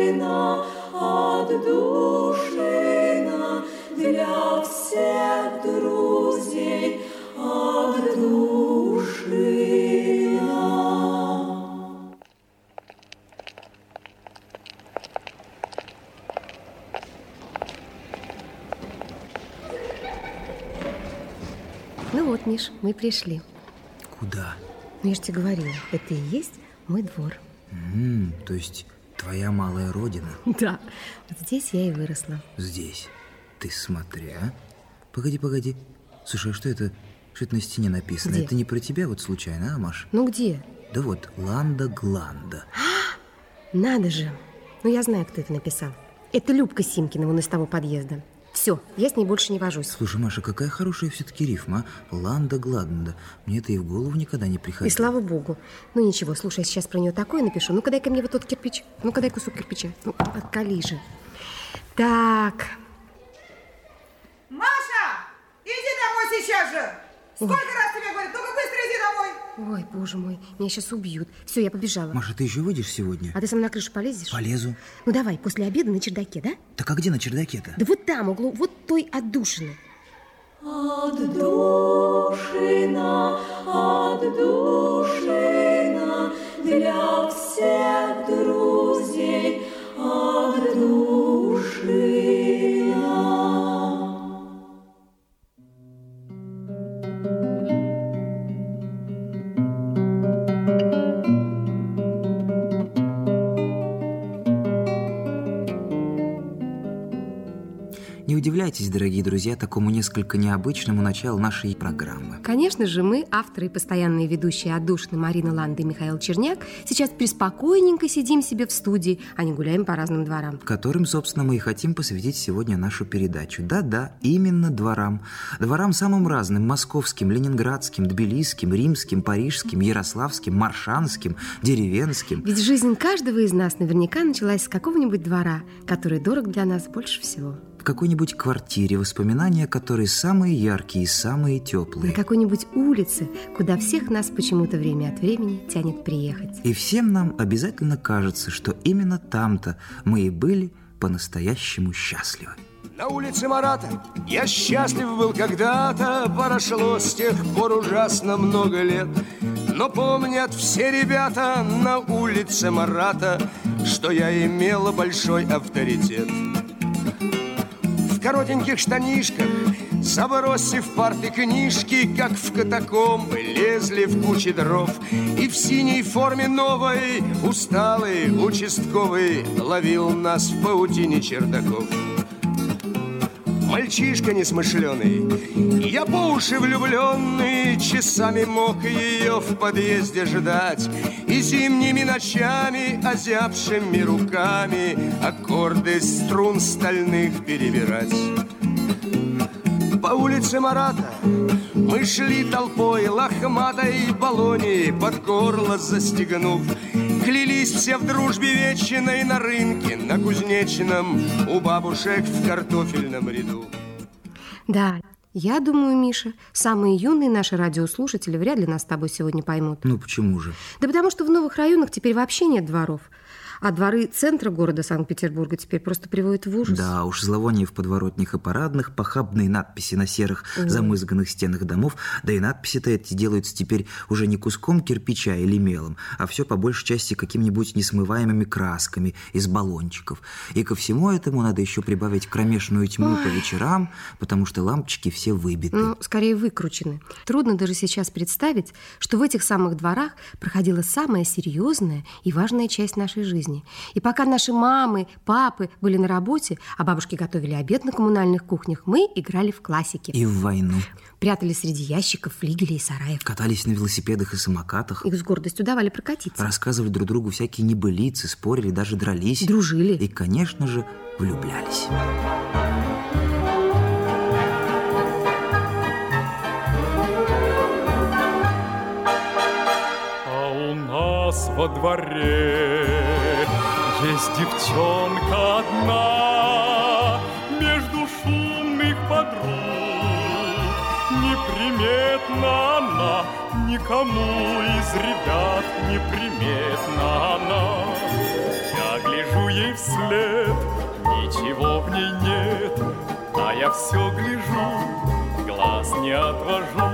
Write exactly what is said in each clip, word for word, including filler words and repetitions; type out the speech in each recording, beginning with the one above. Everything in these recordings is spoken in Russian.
отдушина, отдушина для всех друзей, отдушина. Ну вот, Миш, мы пришли. Куда? Ну, я же тебе говорила, это и есть мой двор. М-м, то есть твоя малая родина? Да, вот здесь я и выросла. Здесь? Ты смотри, а? Погоди, погоди. Слушай, а что это, что это на стене написано? Где? Это не про тебя вот случайно, а, Маш? Ну где? Да вот, Ланда-Гланда. Надо же. Ну, я знаю, кто это написал. Это Любка Симкина, вон из того подъезда. Все, я с ней больше не вожусь. Слушай, Маша, какая хорошая все-таки рифма, а? Ланда-Гланда. Мне это и в голову никогда не приходило. И слава богу. Ну ничего, слушай, я сейчас про нее такое напишу. Ну-ка дай-ка мне вот тот кирпич. Ну-ка дай кусок кирпича. Ну, откали же. Так. Маша, иди домой сейчас же. Сколько Ой. раз тебе говорят, ну-ка быстро иди домой. Ой, боже мой, меня сейчас убьют. Все, я побежала. Маша, ты еще выйдешь сегодня? А ты со мной на крышу полезешь? Полезу. Ну давай, после обеда на чердаке, да? Так а где на чердаке-то? Да вот там, углу, вот той отдушины. Отдушина, отдушина для всех друзей, отдушина. Не удивляйтесь, дорогие друзья, такому несколько необычному началу нашей программы. Конечно же, мы, авторы и постоянные ведущие «Отдушины» Марина Ланда и Михаил Черняк, сейчас преспокойненько сидим себе в студии, а не гуляем по разным дворам. Которым, собственно, мы и хотим посвятить сегодня нашу передачу. Да-да, именно дворам. Дворам самым разным: московским, ленинградским, тбилисским, римским, парижским, ярославским, маршанским, деревенским. Ведь жизнь каждого из нас наверняка началась с какого-нибудь двора, который дорог для нас больше всего. В какой-нибудь квартире, воспоминания которые самые яркие и самые теплые. На какой-нибудь улице, куда всех нас почему-то время от времени тянет приехать. И всем нам обязательно кажется, что именно там-то мы и были по-настоящему счастливы. На улице Марата я счастлив был когда-то, прошло с тех пор ужасно много лет. Но помнят все ребята на улице Марата, что я имела большой авторитет. В коротеньких штанишках, забросив парты книжки, как в катакомбы лезли в кучи дров. И в синей форме новой усталый участковый ловил нас в паутине чердаков. Мальчишка несмышленый, я по уши влюбленный, часами мог ее в подъезде ждать и зимними ночами, озябшими руками, аккорды струн стальных перебирать. По улице Марата мы шли толпой, лохматой баллоне под горло застегнув. Клялись все в дружбе вечной на рынке, на Кузнечном, у бабушек в картофельном ряду. Да, я думаю, Миша, самые юные наши радиослушатели вряд ли нас с тобой сегодня поймут. Ну почему же? Да потому что в новых районах теперь вообще нет дворов. А дворы центра города Санкт-Петербурга теперь просто приводят в ужас. Да уж, зловоние в подворотнях и парадных, похабные надписи на серых Ой. замызганных стенах домов. Да и надписи-то эти делаются теперь уже не куском кирпича или мелом, а все по большей части какими-нибудь несмываемыми красками из баллончиков. И ко всему этому надо еще прибавить кромешную тьму Ой. по вечерам, потому что лампочки все выбиты. Ну, скорее выкручены. Трудно даже сейчас представить, что в этих самых дворах проходила самая серьезная и важная часть нашей жизни. И пока наши мамы, папы были на работе, а бабушки готовили обед на коммунальных кухнях, мы играли в классики. И в войну. Прятались среди ящиков, флигелей и сараев. Катались на велосипедах и самокатах. Их с гордостью давали прокатиться. Рассказывали друг другу всякие небылицы, спорили, даже дрались. Дружили. И, конечно же, влюблялись. Во дворе есть девчонка одна, между шумных подруг неприметна она, никому из ребят неприметна она. Я гляжу ей вслед, ничего в ней нет, а я все гляжу, глаз не отвожу.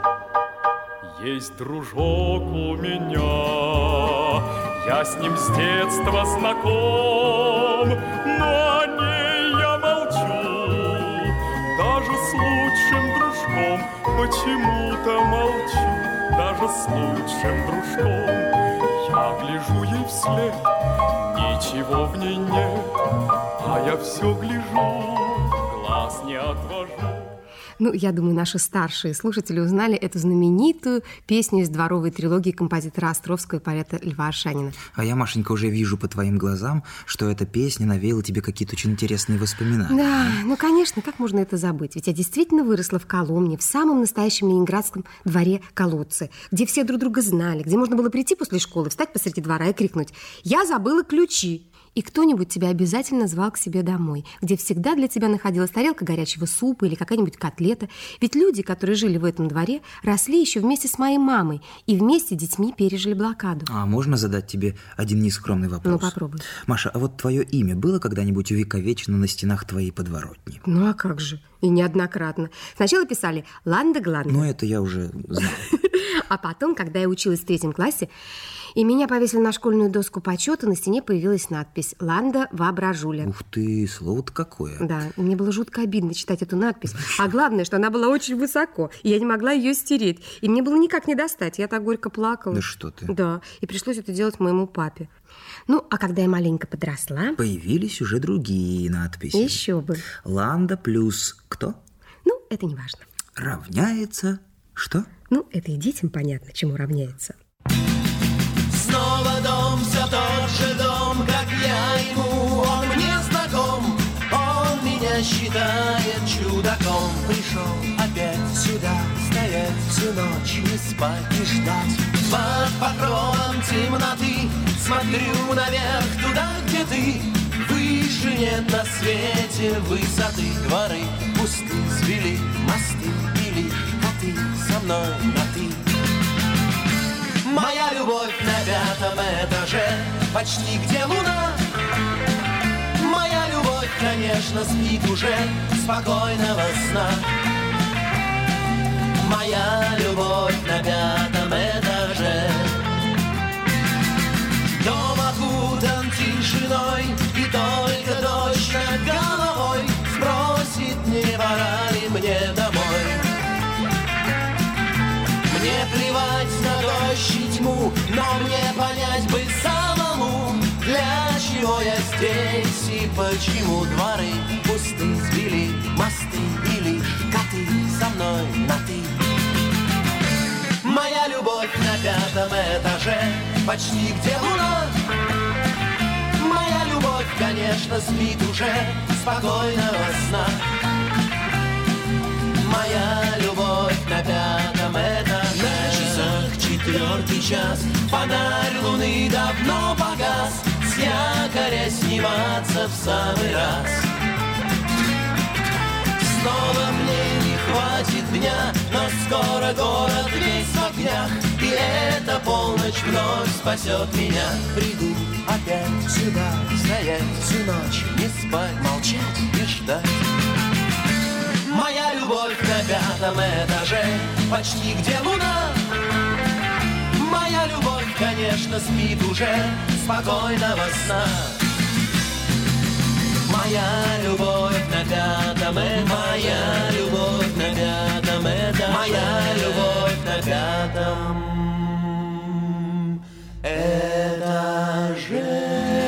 Есть дружок у меня, я с ним с детства знаком, но о ней я молчу, даже с лучшим дружком почему-то молчу, даже с лучшим дружком. Я гляжу ей вслед, ничего в ней нет, а я все гляжу, глаз не отвожу. Ну, я думаю, наши старшие слушатели узнали эту знаменитую песню из дворовой трилогии композитора Островского и поэта Льва Ашанина. А я, Машенька, уже вижу по твоим глазам, что эта песня навеяла тебе какие-то очень интересные воспоминания. Да, ну, конечно, как можно это забыть? Ведь я действительно выросла в Коломне, в самом настоящем ленинградском дворе Колодцы, где все друг друга знали, где можно было прийти после школы, встать посреди двора и крикнуть: «Я забыла ключи!» И кто-нибудь тебя обязательно звал к себе домой, где всегда для тебя находилась тарелка горячего супа или какая-нибудь котлета. Ведь люди, которые жили в этом дворе, росли еще вместе с моей мамой и вместе с детьми пережили блокаду. А можно задать тебе один нескромный вопрос? Ну, попробуй. Маша, а вот твое имя было когда-нибудь увековечено на стенах твоей подворотни? Ну, а как же? И неоднократно. Сначала писали «Ланда Гланда». Ну, это я уже знаю. А потом, когда я училась в третьем классе, и меня повесили на школьную доску почета, на стене появилась надпись «Ланда Воображуля». Ух ты, слово-то какое. Да, и мне было жутко обидно читать эту надпись. А главное, что она была очень высоко, и я не могла ее стереть. И мне было никак не достать. Я так горько плакала. Да что ты. Да, и пришлось это делать моему папе. Ну, а когда я маленько подросла... Появились уже другие надписи. Еще бы. Ланда плюс кто? Ну, это не важно. Равняется что? Ну, это и детям понятно, чему равняется. Снова дом, все тот же дом, как я ему, он мне знаком. Он меня считает чудаком. Пришел опять сюда, стоять всю ночь, не спать и ждать. Под покровом темноты смотрю наверх, туда, где ты. Выше нет на свете высоты. Дворы пусты, свели мосты, и лишь коты со мной на ты. Моя любовь на пятом этаже, почти где луна. Моя любовь, конечно, спит уже, спокойного сна. Моя любовь на пятом этаже. Дом окутан тишиной, и только дождь над головой спросит, не пора ли мне домой. Мне плевать на дождь и тьму, но мне понять бы самому, для чего я здесь и почему дворы пусты, свели мосты, и лишь коты со мной на ты. Моя любовь на пятом этаже, почти где луна. Моя любовь, конечно, спит уже, спокойного сна. Моя любовь на пятом этаже. На часах четвертый час, фонарь луны давно погас, с якоря сниматься в самый раз. Снова мне не хватит дня, но скоро город весь в огнях, и эта полночь вновь спасет меня. Приду опять сюда, стоять всю ночь, не спать, молчать и ждать. Моя любовь на пятом этаже, почти где луна. Моя любовь, конечно, спит уже, спокойного сна. Моя любовь на пятом этаже, моя любовь на пятом этаже, моя любовь на пятом этаже.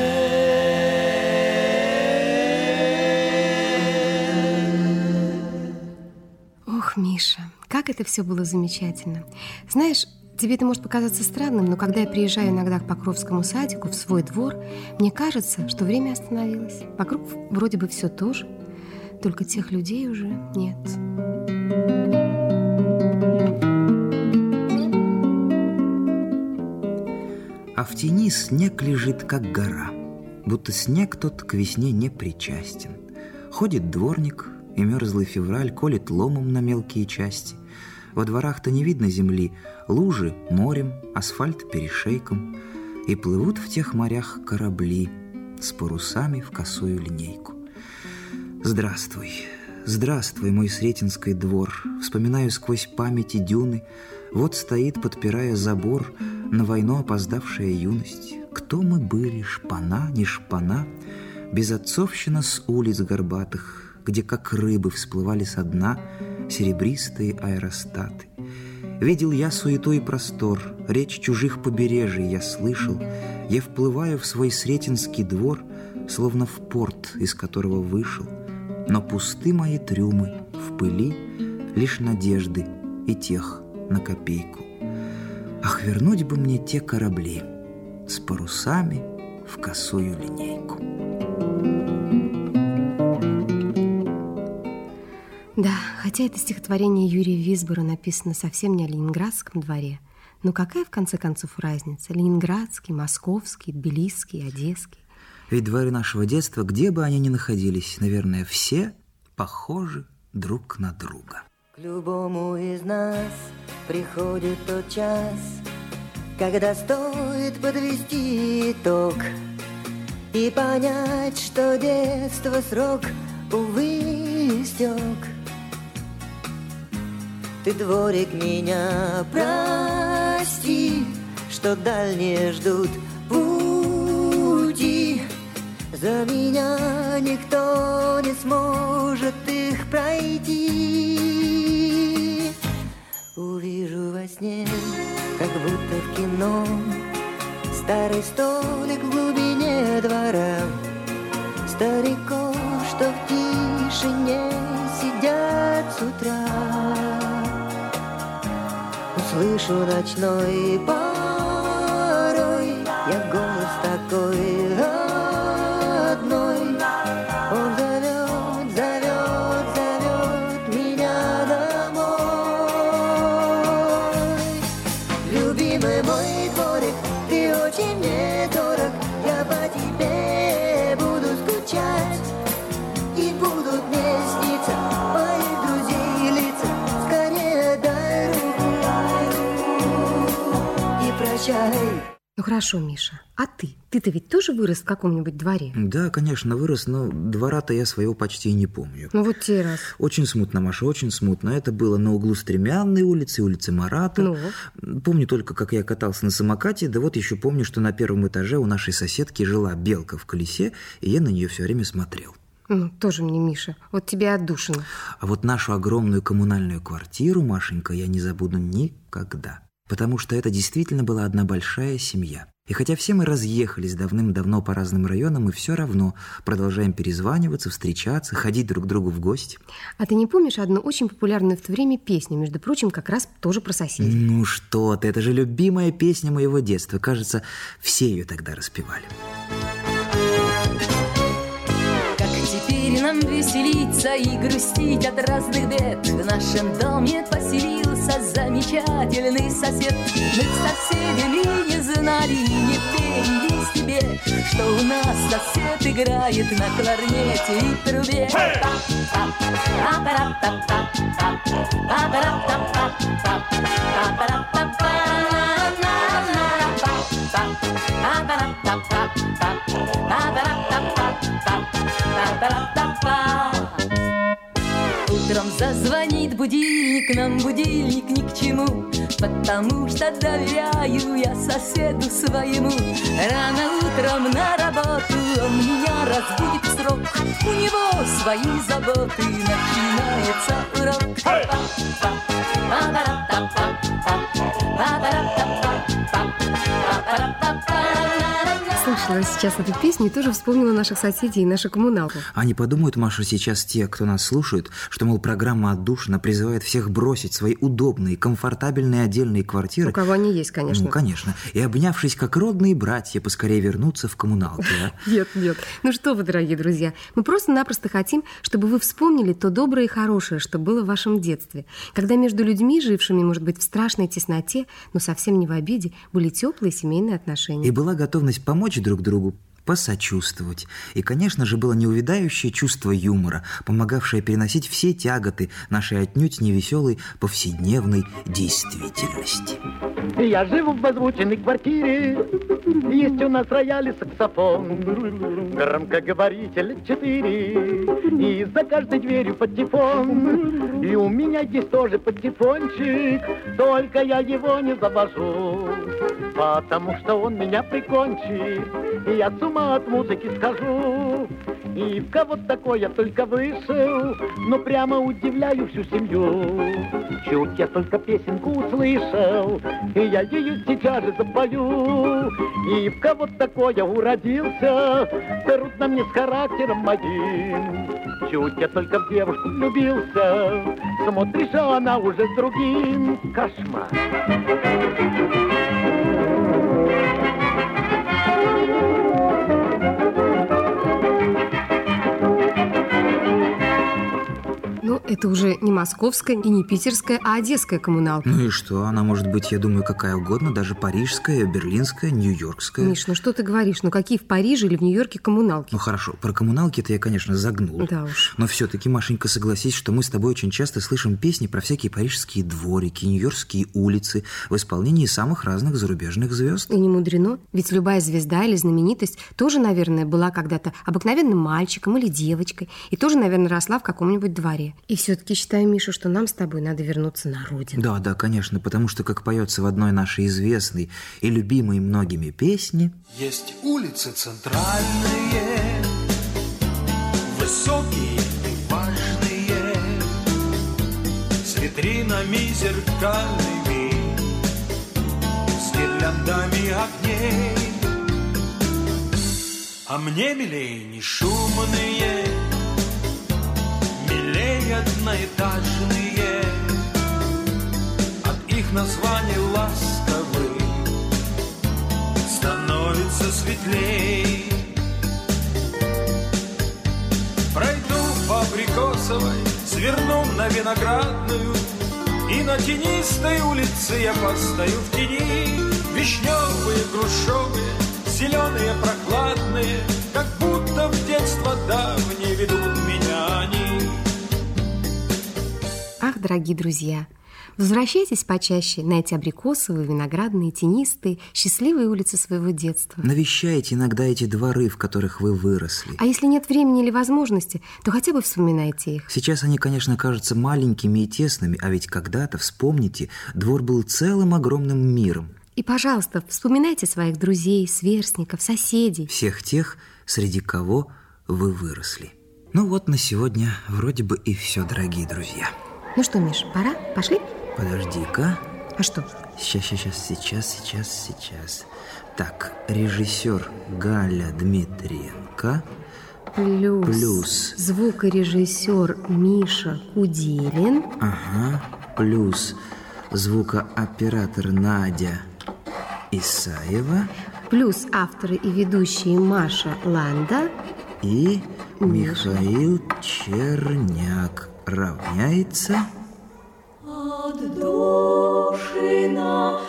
Ох, Миша, как это все было замечательно. Знаешь, тебе это может показаться странным, но когда я приезжаю иногда к Покровскому садику, в свой двор, мне кажется, что время остановилось. Вокруг вроде бы все то же, только тех людей уже нет. А в тени снег лежит, как гора, будто снег тот к весне не причастен. Ходит дворник, и мерзлый февраль колет ломом на мелкие части. Во дворах-то не видно земли, лужи морем, асфальт перешейком, и плывут в тех морях корабли, с парусами в косую линейку. Здравствуй, здравствуй, мой Сретенский двор. Вспоминаю сквозь памяти дюны. Вот стоит, подпирая забор, на войну опоздавшая юность. Кто мы были, шпана, не шпана, безотцовщина с улиц горбатых, где как рыбы всплывали со дна серебристые аэростаты. Видел я суету и простор, речь чужих побережий я слышал. Я вплываю в свой Сретенский двор, словно в порт, из которого вышел. Но пусты мои трюмы, в пыли лишь надежды и тех на копейку. Ах, вернуть бы мне те корабли с парусами в косую линейку. Да, хотя это стихотворение Юрия Висбора написано совсем не о ленинградском дворе, но какая, в конце концов, разница? Ленинградский, московский, тбилисский, одесский. Ведь дворы нашего детства, где бы они ни находились, наверное, все похожи друг на друга. К любому из нас приходит тот час, когда стоит подвести итог и понять, что детство срок, увы, истек. Ты, дворик, меня прости, что дальние ждут пути. За меня никто не сможет их пройти. Увижу во сне, как будто в кино, старый столик в глубине двора, стариков, что в тишине сидят с утра. Услышу ночной порой я голос такой родной. Он зовет, зовет, зовет меня домой. Любимый мой дворик, ты очень мне дорог. Я по тебе буду скучать, и будут мне сниться моих друзей лица. Скорее дай руку, дай руку и прощай. Ну хорошо, Миша, а ты? Ты-то ведь тоже вырос в каком-нибудь дворе? Да, конечно, вырос, но двора-то я своего почти и не помню. Ну вот те раз. Очень смутно, Маша, очень смутно. Это было на углу Стремянной улицы, улицы Марата. Ну? Помню только, как я катался на самокате, да вот еще помню, что на первом этаже у нашей соседки жила белка в колесе, и я на нее все время смотрел. Ну, тоже мне, Миша, вот тебе отдушина. А вот нашу огромную коммунальную квартиру, Машенька, я не забуду никогда. Потому что это действительно была одна большая семья. И хотя все мы разъехались давным-давно по разным районам, мы все равно продолжаем перезваниваться, встречаться, ходить друг к другу в гости. А ты не помнишь одну очень популярную в то время песню, между прочим, как раз тоже про соседей? Ну что ты, это же любимая песня моего детства. Кажется, все ее тогда распевали. Теперь нам веселиться и грустить от разных бед. В нашем доме поселился замечательный сосед. Мы с соседями не знали, не пенились тебе, что у нас сосед играет на кларнете и трубе. Утром зазвонит будильник, нам будильник ни к чему, потому что доверяю я соседу своему. Рано утром на работу он меня разбудит в срок, у него свои заботы, начинается урок. Слышала сейчас эту песню и тоже вспомнила наших соседей и нашу коммуналку. Они подумают, Маша, сейчас те, кто нас слушают, что, мол, программа «Отдушина» призывает всех бросить свои удобные, комфортабельные отдельные квартиры. У кого они есть, конечно. Ну, конечно. И, обнявшись как родные братья, поскорее вернуться в коммуналку. А? Нет, нет. Ну что вы, дорогие друзья, мы просто-напросто хотим, чтобы вы вспомнили то доброе и хорошее, что было в вашем детстве, когда между людьми, жившими, может быть, в страшной тесноте, но совсем не в обиде, были теплые семейные отношения. И была готовность помочь друг другу посочувствовать. И, конечно же, было неувядающее чувство юмора, помогавшее переносить все тяготы нашей отнюдь невеселой повседневной действительности. Я живу в озвученной квартире, есть у нас рояль и саксофон, громкоговоритель четыре, и за каждой дверью патефон. И у меня есть тоже патефончик, только я его не завожу, потому что он меня прикончит, и я с ума от музыки схожу. И в кого такое только вышел, но прямо удивляю всю семью. Чуть я только песенку услышал, и я ее сейчас же запою. И в кого такое уродился, трудно мне с характером моим. Чуть я только в девушку влюбился, смотришь, а она уже с другим. Кошмар. Ну, это уже не московская и не питерская, а одесская коммуналка. Ну и что? Она может быть, я думаю, какая угодно, даже парижская, берлинская, нью-йоркская. Миш, ну что ты говоришь? Ну какие в Париже или в Нью-Йорке коммуналки? Ну хорошо, про коммуналки-то я, конечно, загнул. Да уж. Но все-таки, Машенька, согласись, что мы с тобой очень часто слышим песни про всякие парижские дворики, нью-йоркские улицы в исполнении самых разных зарубежных звезд. И не мудрено, ведь любая звезда или знаменитость тоже, наверное, была когда-то обыкновенным мальчиком или девочкой, и тоже, наверное, росла в каком-нибудь дворе. И все-таки считаю, Миша, что нам с тобой надо вернуться на родину. Да, да, конечно, потому что, как поется в одной нашей известной и любимой многими песне, есть улицы центральные, высокие и важные, с витринами зеркальными, с гирляндами огней. А мне милей не шумные, одноэтажные, от их названий ласковых становится светлей. Пройду по Абрикосовой, сверну на Виноградную, и на тенистой улице я постою в тени. Вишневые, грушевые, зеленые, прохладные, как будто в детство давнее ведут меня они. Ах, дорогие друзья, возвращайтесь почаще на эти абрикосовые, виноградные, тенистые, счастливые улицы своего детства. Навещайте иногда эти дворы, в которых вы выросли. А если нет времени или возможности, то хотя бы вспоминайте их. Сейчас они, конечно, кажутся маленькими и тесными, а ведь когда-то, вспомните, двор был целым огромным миром. И, пожалуйста, вспоминайте своих друзей, сверстников, соседей. Всех тех, среди кого вы выросли. Ну вот на сегодня вроде бы и все, дорогие друзья. Ну что, Миш, пора? Пошли? Подожди-ка. А что? Сейчас, сейчас, сейчас, сейчас, сейчас. Так, режиссер Галя Дмитриенко. Плюс, плюс звукорежиссер Миша Куделин. Ага. Плюс звукооператор Надя Исаева. Плюс авторы и ведущие Маша Ланда. И Миша. Михаил Черняк. Равняется отдушина,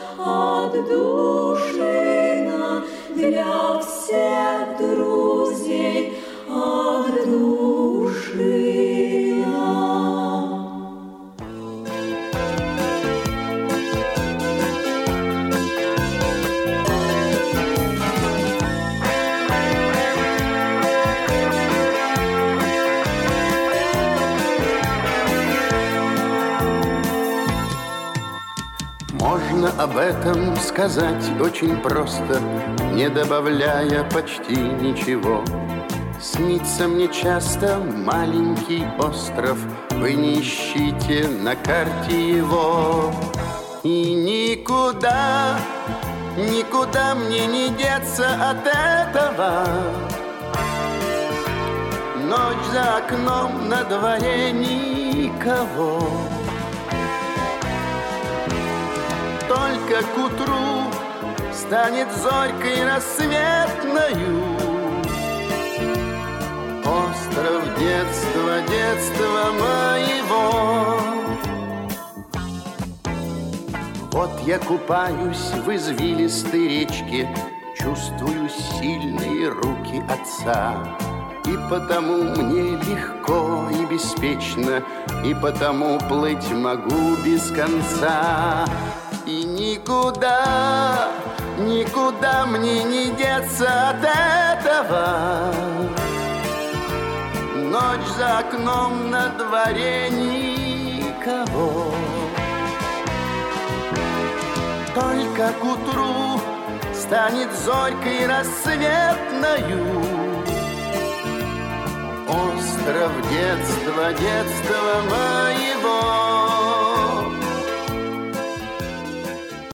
отдушина для всех друзей, отдушина. Можно об этом сказать очень просто, не добавляя почти ничего. Снится мне часто маленький остров, вы не ищите на карте его. И никуда, никуда мне не деться от этого. Ночь за окном, на дворе никого. Только к утру станет зорькой рассветною остров детства, детства моего. Вот я купаюсь в извилистой речке, чувствую сильные руки отца. И потому мне легко и беспечно, и потому плыть могу без конца. И никуда, никуда мне не деться от этого. Ночь за окном, на дворе никого. Только к утру станет зорькой рассветною. Остров детства, детства моего.